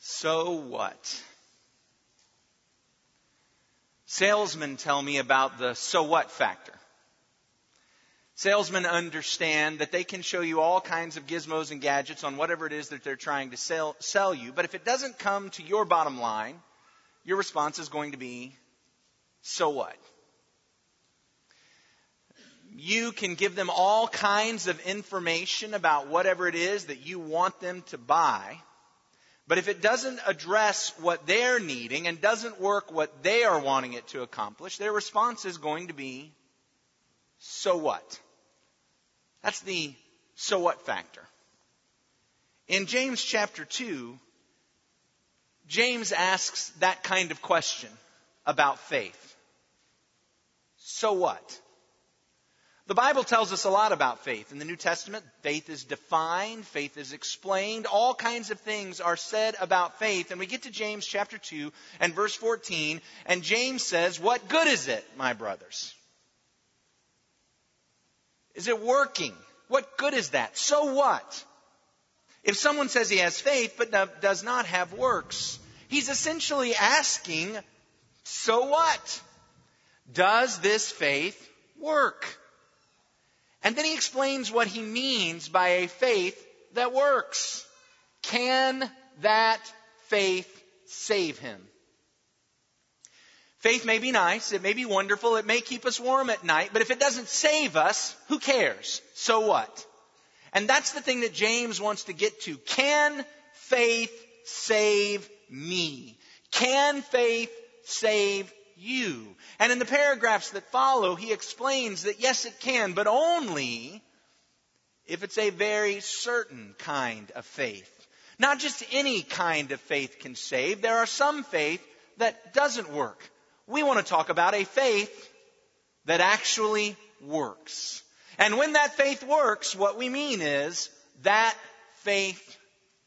So what? Salesmen tell me about the so what factor. Salesmen understand that they can show you all kinds of gizmos and gadgets on whatever it is that they're trying to sell you. But if it doesn't come to your bottom line, your response is going to be, so what? You can give them all kinds of information about whatever it is that you want them to buy. But if it doesn't address what they're needing and doesn't work what they are wanting it to accomplish, their response is going to be, so what? That's the so what factor. In James chapter 2, James asks that kind of question about faith. So what? The Bible tells us a lot about faith. In the New Testament, faith is defined, faith is explained, all kinds of things are said about faith. And we get to James chapter 2 and verse 14, and James says, what good is it, my brothers? Is it working? What good is that? So what? If someone says he has faith but does not have works, he's essentially asking, so what? Does this faith work? And then he explains what he means by a faith that works. Can that faith save him? Faith may be nice, it may be wonderful, it may keep us warm at night, but if it doesn't save us, who cares? So what? And that's the thing that James wants to get to. Can faith save me? Can faith save you? And in the paragraphs that follow, he explains that yes, it can, but only if it's a very certain kind of faith. Not just any kind of faith can save. There are some faith that doesn't work. We want to talk about a faith that actually works. And when that faith works, what we mean is that faith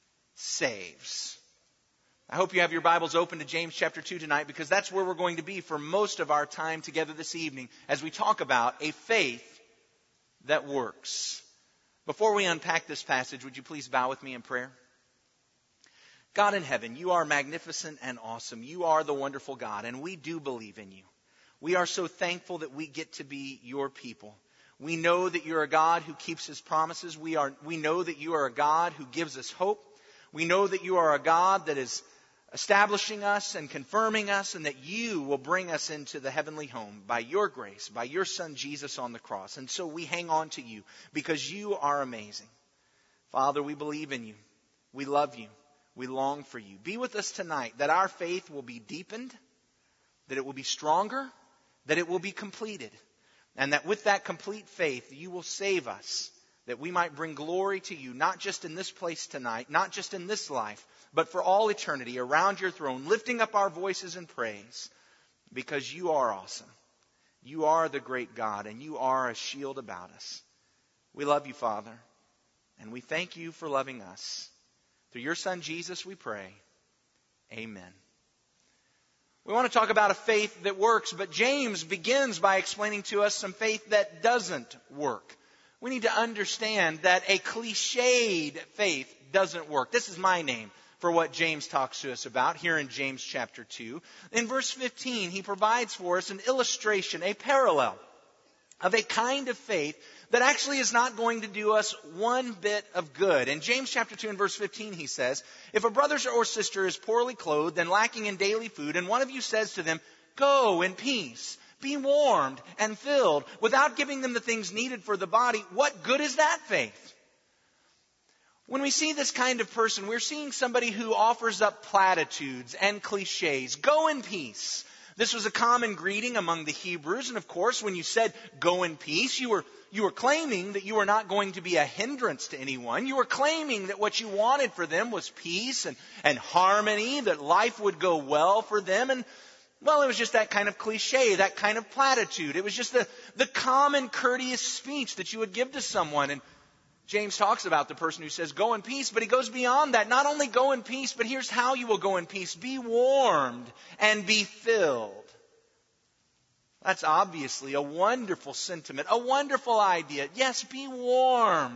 saves. I hope you have your Bibles open to James chapter 2 tonight, because that's where we're going to be for most of our time together this evening as we talk about a faith that works. Before we unpack this passage, would you please bow with me in prayer? God in heaven, you are magnificent and awesome. You are the wonderful God, and we do believe in you. We are so thankful that we get to be your people. We know that you're a God who keeps his promises. We know that you are a God who gives us hope. We know that you are a God that is establishing us and confirming us, and that you will bring us into the heavenly home by your grace, by your Son Jesus on the cross. And so we hang on to you because you are amazing. Father, we believe in you. We love you. We long for you. Be with us tonight, that our faith will be deepened, that it will be stronger, that it will be completed. And that with that complete faith, you will save us, that we might bring glory to you, not just in this place tonight, not just in this life, but for all eternity around your throne, lifting up our voices in praise, because you are awesome. You are the great God, and you are a shield about us. We love you, Father, and we thank you for loving us. Through your Son, Jesus, we pray. Amen. We want to talk about a faith that works, but James begins by explaining to us some faith that doesn't work. We need to understand that a cliched faith doesn't work. This is my name for what James talks to us about here in James chapter 2. In verse 15, he provides for us an illustration, a parallel of a kind of faith that actually is not going to do us one bit of good. In James chapter 2 and verse 15, he says, if a brother or sister is poorly clothed and lacking in daily food, and one of you says to them, go in peace, be warmed and filled, without giving them the things needed for the body, what good is that faith? When we see this kind of person, we're seeing somebody who offers up platitudes and cliches. Go in peace. This was a common greeting among the Hebrews. And of course, when you said go in peace, you were claiming that you were not going to be a hindrance to anyone. You were claiming that what you wanted for them was peace and harmony, that life would go well for them. And well, it was just that kind of cliche, that kind of platitude. It was just the common courteous speech that you would give to someone. And James talks about the person who says, go in peace, but he goes beyond that. Not only go in peace, but here's how you will go in peace. Be warmed and be filled. That's obviously a wonderful sentiment, a wonderful idea. Yes, be warmed.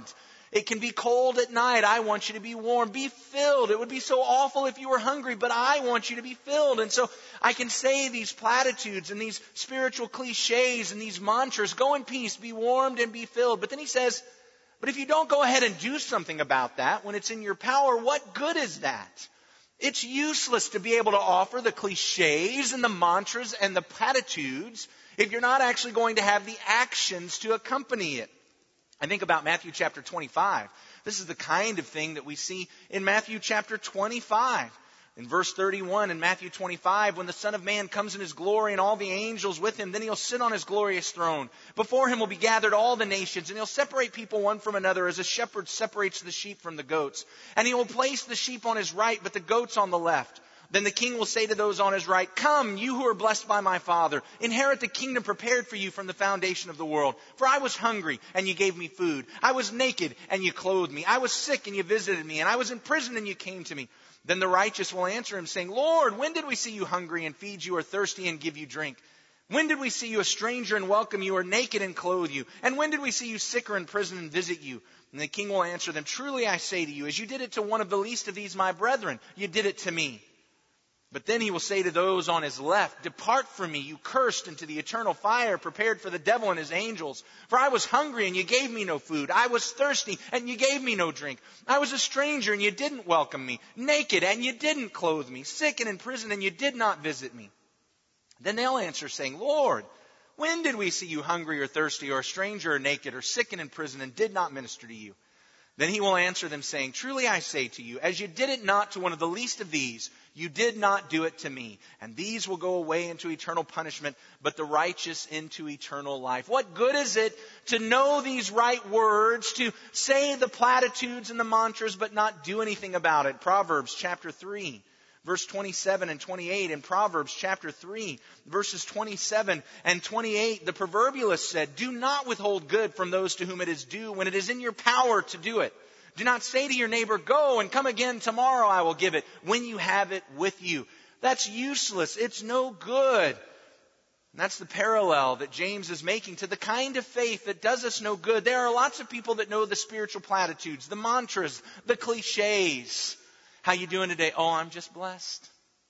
It can be cold at night. I want you to be warm. Be filled. It would be so awful if you were hungry, but I want you to be filled. And so I can say these platitudes and these spiritual cliches and these mantras, go in peace, be warmed and be filled. But then he says, but if you don't go ahead and do something about that when it's in your power, what good is that? It's useless to be able to offer the cliches and the mantras and the platitudes if you're not actually going to have the actions to accompany it. I think about Matthew chapter 25. This is the kind of thing that we see in Matthew chapter 25. In verse 31 in Matthew 25, when the Son of Man comes in His glory and all the angels with Him, then He'll sit on His glorious throne. Before Him will be gathered all the nations, and He'll separate people one from another as a shepherd separates the sheep from the goats. And He will place the sheep on His right, but the goats on the left. Then the King will say to those on His right, come, you who are blessed by my Father, inherit the kingdom prepared for you from the foundation of the world. For I was hungry, and you gave me food. I was naked, and you clothed me. I was sick, and you visited me. And I was in prison, and you came to me. Then the righteous will answer Him, saying, Lord, when did we see you hungry and feed you, or thirsty and give you drink? When did we see you a stranger and welcome you, or naked and clothe you? And when did we see you sick or in prison and visit you? And the King will answer them, truly I say to you, as you did it to one of the least of these my brethren, you did it to me. But then He will say to those on His left, depart from me, you cursed, into the eternal fire prepared for the devil and his angels. For I was hungry, and you gave me no food. I was thirsty, and you gave me no drink. I was a stranger, and you didn't welcome me. Naked, and you didn't clothe me. Sick and in prison, and you did not visit me. Then they'll answer, saying, Lord, when did we see you hungry or thirsty, or a stranger or naked, or sick and in prison, and did not minister to you? Then He will answer them, saying, truly I say to you, as you did it not to one of the least of these, you did not do it to me. And these will go away into eternal punishment, but the righteous into eternal life. What good is it to know these right words, to say the platitudes and the mantras, but not do anything about it? Proverbs chapter 3. Verse 27 and 28 in Proverbs chapter 3, verses 27 and 28, the proverbialist said, do not withhold good from those to whom it is due when it is in your power to do it. Do not say to your neighbor, go and come again tomorrow, I will give it, when you have it with you. That's useless. It's no good. And that's the parallel that James is making to the kind of faith that does us no good. There are lots of people that know the spiritual platitudes, the mantras, the cliches. How you doing today? Oh, I'm just blessed.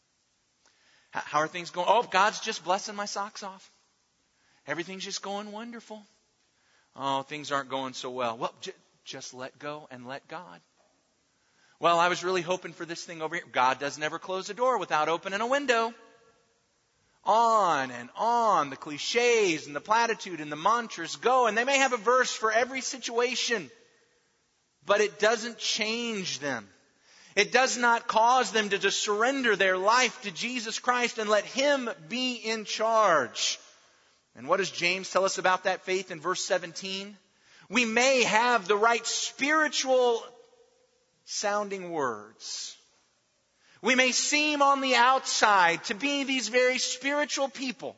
How are things going? Oh, God's just blessing my socks off. Everything's just going wonderful. Oh, things aren't going so well. Well, just let go and let God. Well, I was really hoping for this thing over here. God doesn't ever close a door without opening a window. On and on, the cliches and the platitude and the mantras go. And they may have a verse for every situation, but it doesn't change them. It does not cause them to just surrender their life to Jesus Christ and let Him be in charge. And what does James tell us about that faith in verse 17? We may have the right spiritual sounding words. We may seem on the outside to be these very spiritual people.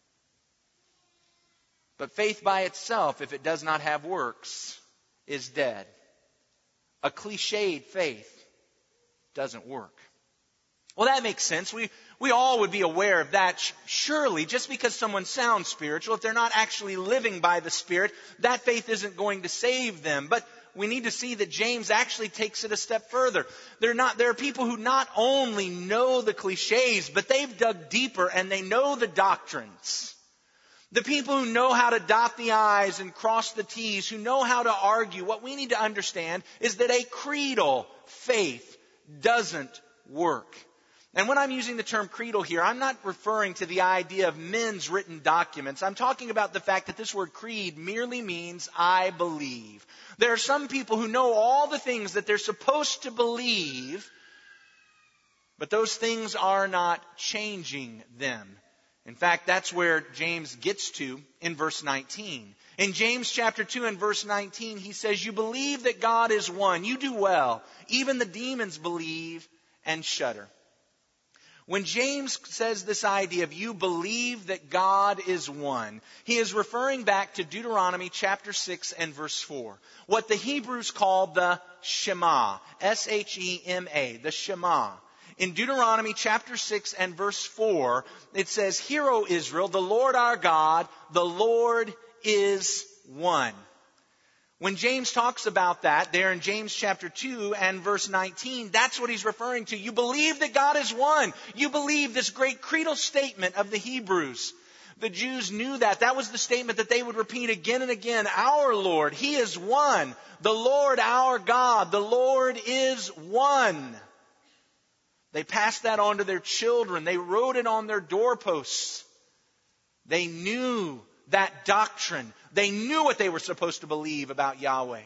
But faith by itself, if it does not have works, is dead. A cliched faith doesn't work. Well, that makes sense. We all would be aware of that. Surely, just because someone sounds spiritual, if they're not actually living by the Spirit, that faith isn't going to save them. But we need to see that James actually takes it a step further. There are people who not only know the cliches, but they've dug deeper and they know the doctrines. The people who know how to dot the I's and cross the T's, who know how to argue, what we need to understand is that a creedal faith doesn't work. And when I'm using the term creedal here, I'm not referring to the idea of men's written documents. I'm talking about the fact that this word creed merely means I believe. There are some people who know all the things that they're supposed to believe, but those things are not changing them. In fact, that's where James gets to in verse 19. In James chapter 2 and verse 19, he says, you believe that God is one. You do well. Even the demons believe and shudder. When James says this idea of you believe that God is one, he is referring back to Deuteronomy chapter 6 and verse 4. What the Hebrews called the Shema. S-H-E-M-A. The Shema. In Deuteronomy chapter 6 and verse 4, it says, hear, O Israel, the Lord our God, the Lord is one. When James talks about that there in James chapter 2 and verse 19, that's what he's referring to. You believe that God is one. You believe this great creedal statement of the Hebrews. The Jews knew that. That was the statement that they would repeat again and again. Our Lord, He is one. The Lord our God, the Lord is one. They passed that on to their children. They wrote it on their doorposts. They knew that doctrine. They knew what they were supposed to believe about Yahweh.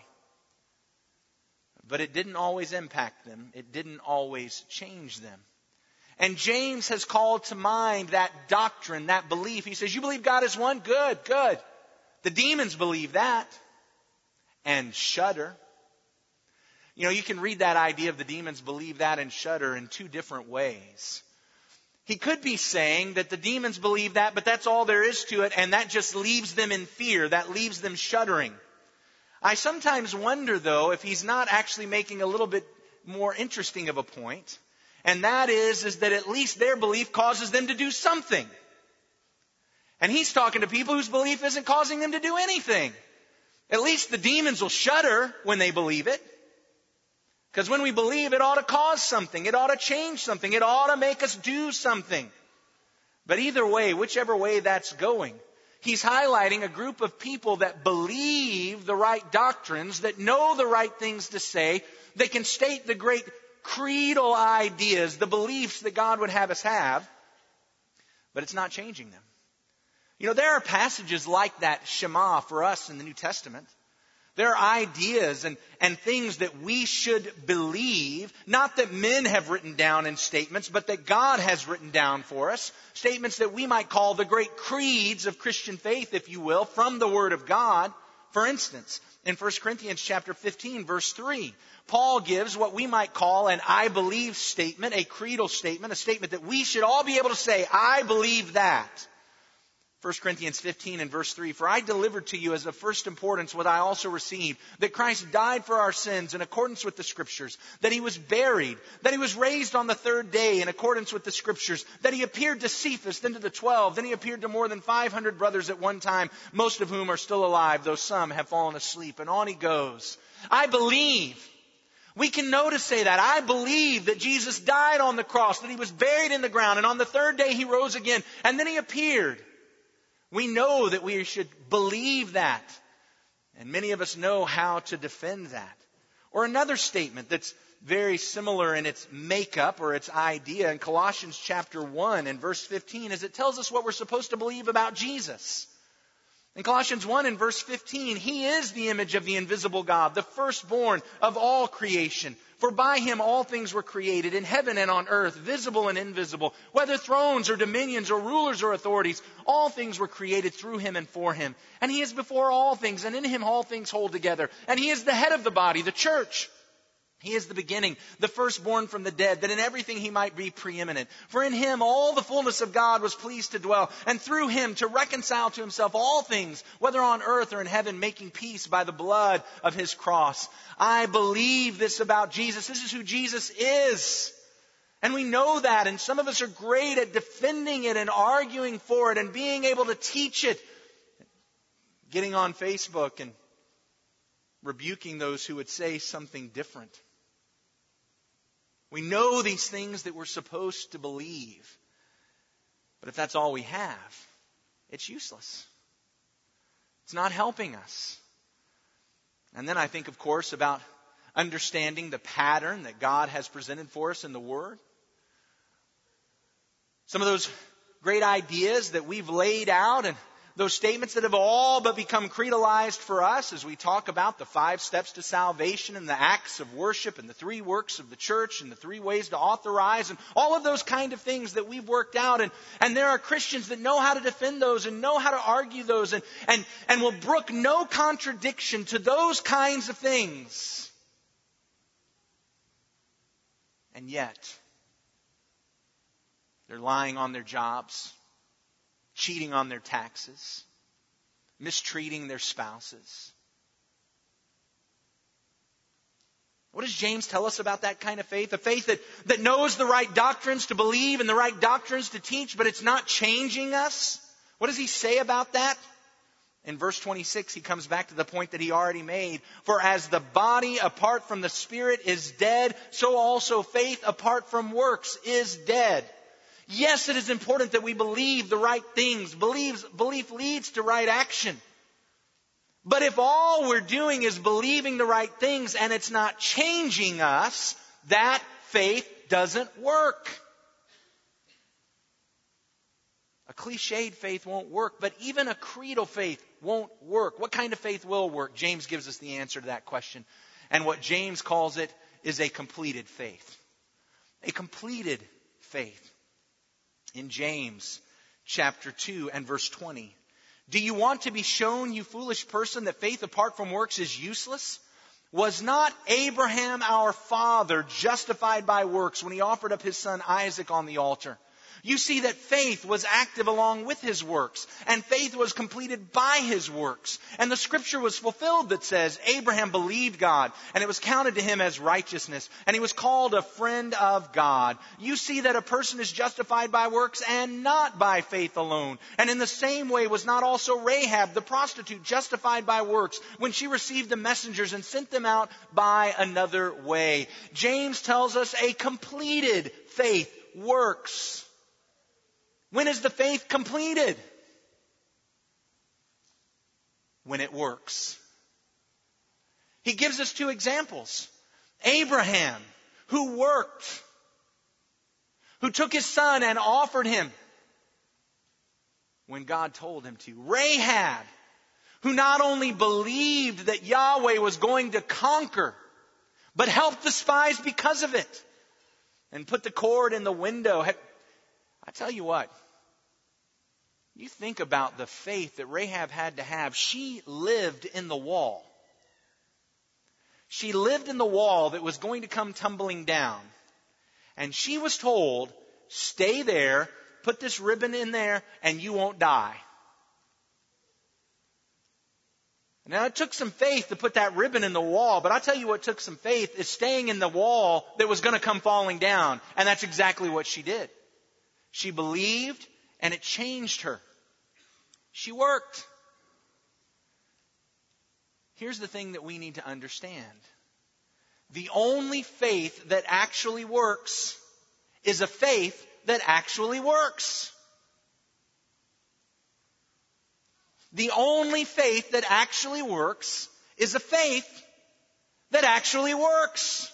But it didn't always impact them. It didn't always change them. And James has called to mind that doctrine, that belief. He says, you believe God is one? Good, good. The demons believe that and shudder. You know, you can read that idea of the demons believe that and shudder in two different ways. He could be saying that the demons believe that, but that's all there is to it, and that just leaves them in fear. That leaves them shuddering. I sometimes wonder, though, if he's not actually making a little bit more interesting of a point, and that is that at least their belief causes them to do something. And he's talking to people whose belief isn't causing them to do anything. At least the demons will shudder when they believe it. Because when we believe, it ought to cause something. It ought to change something. It ought to make us do something. But either way, whichever way that's going, he's highlighting a group of people that believe the right doctrines, that know the right things to say, that can state the great creedal ideas, the beliefs that God would have us have, but it's not changing them. You know, there are passages like that Shema for us in the New Testament. There are ideas and things that we should believe, not that men have written down in statements, but that God has written down for us. Statements that we might call the great creeds of Christian faith, if you will, from the Word of God. For instance, in 1 Corinthians chapter 15, verse 3, Paul gives what we might call an I believe statement, a creedal statement, a statement that we should all be able to say, I believe that. 1 Corinthians 15 and verse 3, for I delivered to you as of first importance what I also received, that Christ died for our sins in accordance with the Scriptures, that He was buried, that He was raised on the third day in accordance with the Scriptures, that He appeared to Cephas, then to the 12, then He appeared to more than 500 brothers at one time, most of whom are still alive, though some have fallen asleep. And on he goes. I believe. We can know to say that. I believe that Jesus died on the cross, that He was buried in the ground, and on the third day He rose again, and then He appeared. We know that we should believe that. And many of us know how to defend that. Or another statement that's very similar in its makeup or its idea in Colossians chapter 1 and verse 15 is it tells us what we're supposed to believe about Jesus. In Colossians 1 and verse 15, He is the image of the invisible God, the firstborn of all creation. For by Him all things were created, in heaven and on earth, visible and invisible, whether thrones or dominions or rulers or authorities, all things were created through Him and for Him. And He is before all things, and in Him all things hold together. And He is the head of the body, the church. He is the beginning, the firstborn from the dead, that in everything He might be preeminent. For in Him all the fullness of God was pleased to dwell, and through Him to reconcile to Himself all things, whether on earth or in heaven, making peace by the blood of His cross. I believe this about Jesus. This is who Jesus is. And we know that, and some of us are great at defending it and arguing for it and being able to teach it. Getting on Facebook and rebuking those who would say something different. We know these things that we're supposed to believe. But if that's all we have, it's useless. It's not helping us. And then I think, of course, about understanding the pattern that God has presented for us in the Word. Some of those great ideas that we've laid out and those statements that have all but become creedalized for us as we talk about the 5 steps to salvation and the acts of worship and the 3 works of the church and the 3 ways to authorize and all of those kind of things that we've worked out. And there are Christians that know how to defend those and know how to argue those and will brook no contradiction to those kinds of things. And yet, they're lying on their jobs, cheating on their taxes, mistreating their spouses. What does James tell us about that kind of faith? A faith that knows the right doctrines to believe and the right doctrines to teach, but it's not changing us. What does he say about that? In verse 26, he comes back to the point that he already made. For as the body apart from the Spirit is dead, so also faith apart from works is dead. Yes, it is important that we believe the right things. Belief leads to right action. But if all we're doing is believing the right things and it's not changing us, that faith doesn't work. A cliched faith won't work, but even a creedal faith won't work. What kind of faith will work? James gives us the answer to that question. And what James calls it is a completed faith. A completed faith. In James chapter 2 and verse 20. Do you want to be shown, you foolish person, that faith apart from works is useless? Was not Abraham our father justified by works when he offered up his son Isaac on the altar? You see that faith was active along with his works, and faith was completed by his works. And the scripture was fulfilled that says, Abraham believed God, and it was counted to him as righteousness, and he was called a friend of God. You see that a person is justified by works and not by faith alone. And in the same way was not also Rahab, the prostitute, justified by works when she received the messengers and sent them out by another way. James tells us a completed faith works. When is the faith completed? When it works. He gives us two examples. Abraham, who worked, who took his son and offered him when God told him to. Rahab, who not only believed that Yahweh was going to conquer, but helped the spies because of it and put the cord in the window. I tell you what, you think about the faith that Rahab had to have. She lived in the wall. She lived in the wall that was going to come tumbling down. And she was told, stay there, put this ribbon in there, and you won't die. Now, it took some faith to put that ribbon in the wall, but I'll tell you what took some faith is staying in the wall that was going to come falling down. And that's exactly what she did. She believed, and it changed her. She worked. Here's the thing that we need to understand. The only faith that actually works is a faith that actually works. The only faith that actually works is a faith that actually works.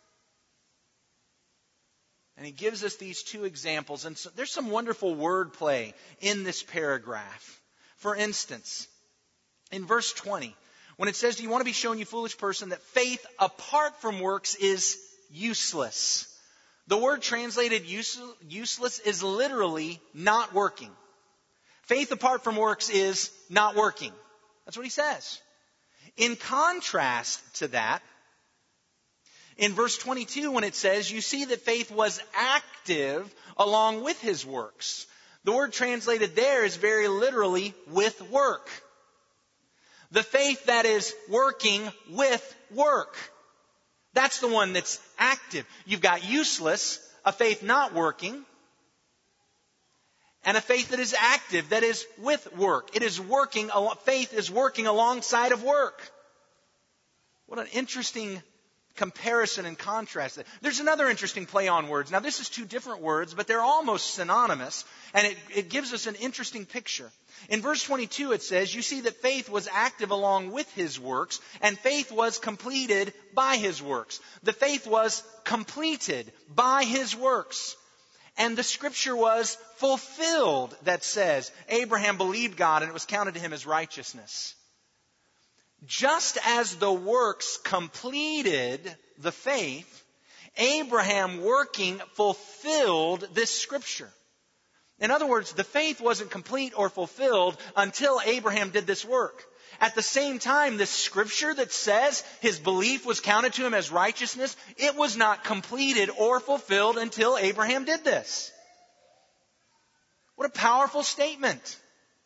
And he gives us these two examples. And so there's some wonderful wordplay in this paragraph. For instance, in verse 20, when it says, do you want to be shown, you foolish person, that faith apart from works is useless? The word translated useless is literally not working. Faith apart from works is not working. That's what he says. In contrast to that, in verse 22, when it says, you see that faith was active along with his works. The word translated there is very literally with work. The faith that is working with work. That's the one that's active. You've got useless, a faith not working, and a faith that is active, that is with work. It is working, faith is working alongside of work. What an interesting comparison and contrast. There's another interesting play on words. Now, this is two different words, but they're almost synonymous, and it gives us an interesting picture. In verse 22, it says, you see that faith was active along with his works, and faith was completed by his works. The faith was completed by his works. And the scripture was fulfilled that says, Abraham believed God, and it was counted to him as righteousness. Just as the works completed the faith, Abraham working fulfilled this scripture. In other words, the faith wasn't complete or fulfilled until Abraham did this work. At the same time, the scripture that says his belief was counted to him as righteousness, it was not completed or fulfilled until Abraham did this. What a powerful statement.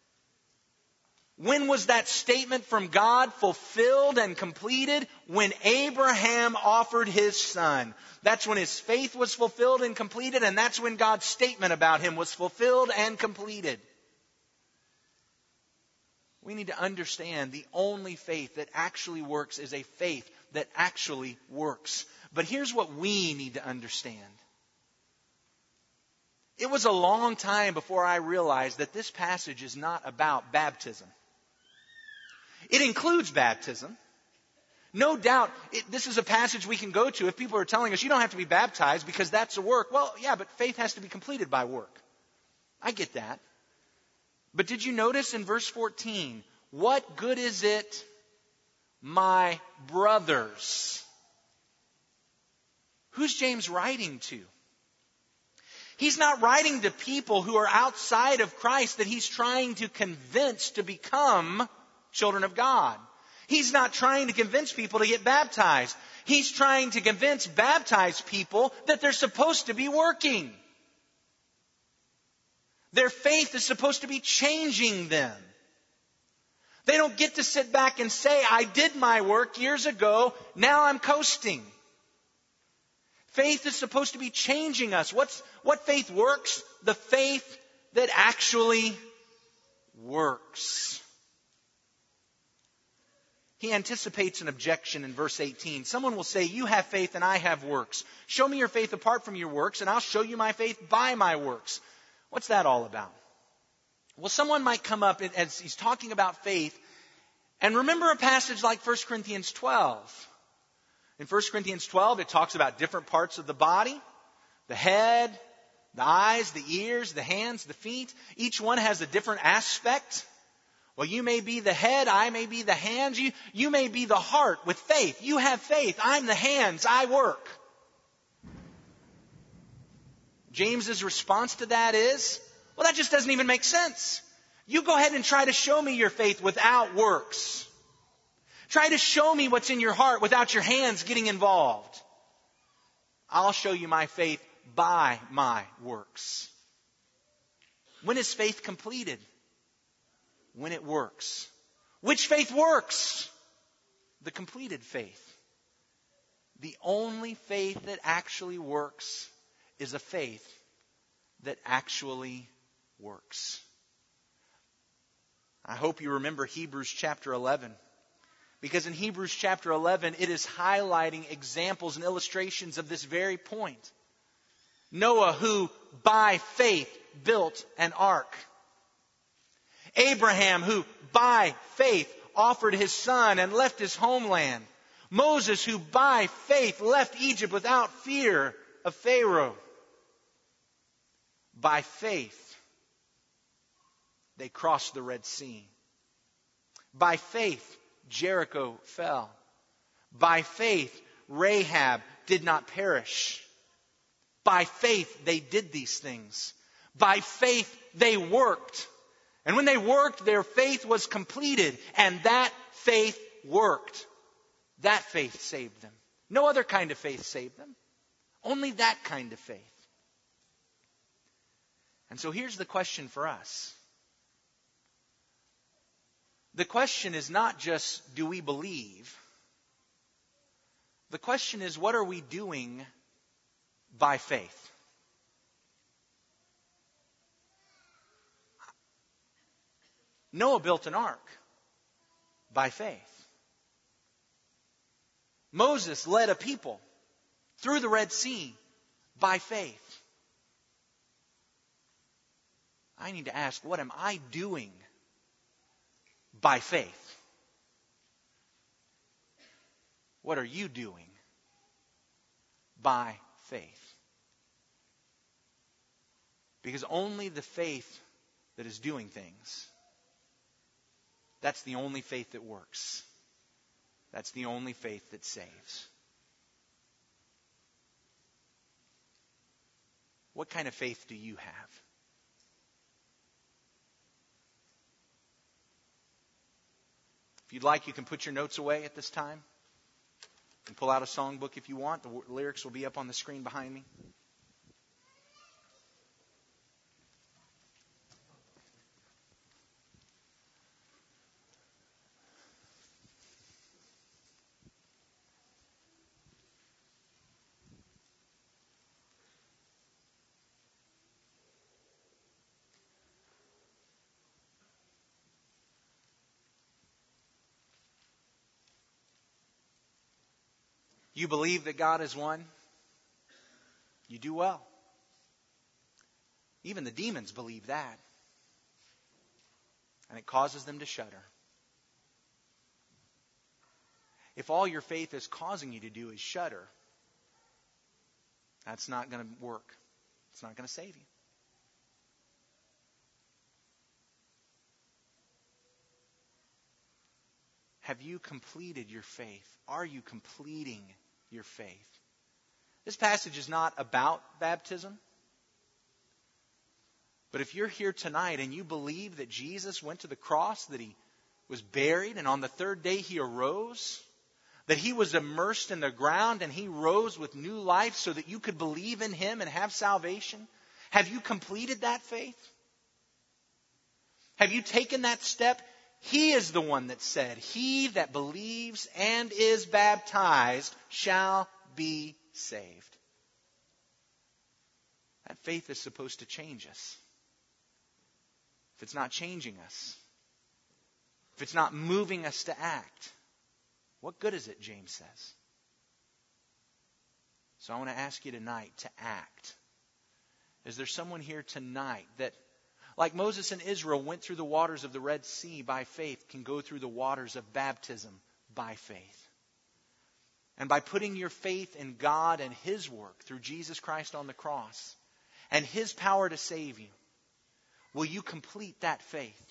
When was that statement from God fulfilled and completed? When Abraham offered his son. That's when his faith was fulfilled and completed, and that's when God's statement about him was fulfilled and completed. We need to understand the only faith that actually works is a faith that actually works. But here's what we need to understand. It was a long time before I realized that this passage is not about baptism. It includes baptism. No doubt, this is a passage we can go to if people are telling us you don't have to be baptized because that's a work. Well, yeah, but faith has to be completed by work. I get that. But did you notice in verse 14, what good is it, my brothers? Who's James writing to? He's not writing to people who are outside of Christ that he's trying to convince to become children of God. He's not trying to convince people to get baptized. He's trying to convince baptized people that they're supposed to be working. Their faith is supposed to be changing them. They don't get to sit back and say, I did my work years ago, now I'm coasting. Faith is supposed to be changing us. What faith works? The faith that actually works. He anticipates an objection in verse 18. Someone will say, you have faith and I have works. Show me your faith apart from your works and I'll show you my faith by my works. What's that all about? Well, someone might come up as he's talking about faith and remember a passage like 1 Corinthians 12. In 1 Corinthians 12, it talks about different parts of the body, the head, the eyes, the ears, the hands, the feet. Each one has a different aspect. Well, you may be the head, I may be the hands, you may be the heart with faith. You have faith, I'm the hands, I work. James's response to that is, well, that just doesn't even make sense. You go ahead and try to show me your faith without works. Try to show me what's in your heart without your hands getting involved. I'll show you my faith by my works. When is faith completed? When it works. Which faith works? The completed faith. The only faith that actually works is a faith that actually works. I hope you remember Hebrews chapter 11. Because in Hebrews chapter 11, it is highlighting examples and illustrations of this very point. Noah, who by faith built an ark. Abraham, who by faith offered his son and left his homeland. Moses, who by faith left Egypt without fear of Pharaoh. By faith, they crossed the Red Sea. By faith, Jericho fell. By faith, Rahab did not perish. By faith, they did these things. By faith, they worked. And when they worked, their faith was completed. And that faith worked. That faith saved them. No other kind of faith saved them. Only that kind of faith. And so here's the question for us. The question is not just, do we believe? The question is, what are we doing by faith? Noah built an ark by faith. Moses led a people through the Red Sea by faith. I need to ask, what am I doing by faith? What are you doing by faith? Because only the faith that is doing things, that's the only faith that works. That's the only faith that saves. What kind of faith do you have? If you'd like, you can put your notes away at this time. And pull out a songbook if you want. The lyrics will be up on the screen behind me. You believe that God is one? You do well. Even the demons believe that. And it causes them to shudder. If all your faith is causing you to do is shudder, that's not going to work. It's not going to save you. Have you completed your faith? Are you completing your faith? This passage is not about baptism. But if you're here tonight and you believe that Jesus went to the cross, that He was buried, and on the third day He arose, that He was immersed in the ground and He rose with new life so that you could believe in Him and have salvation, have you completed that faith? Have you taken that step? He is the one that said, "He that believes and is baptized shall be saved." That faith is supposed to change us. If it's not changing us, if it's not moving us to act, what good is it, James says? So I want to ask you tonight to act. Is there someone here tonight that, like Moses and Israel went through the waters of the Red Sea by faith, can go through the waters of baptism by faith? And by putting your faith in God and His work through Jesus Christ on the cross and His power to save you, will you complete that faith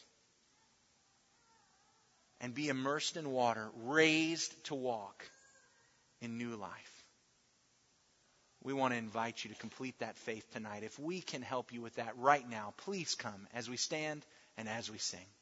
and be immersed in water, raised to walk in new life? We want to invite you to complete that faith tonight. If we can help you with that right now, please come as we stand and as we sing.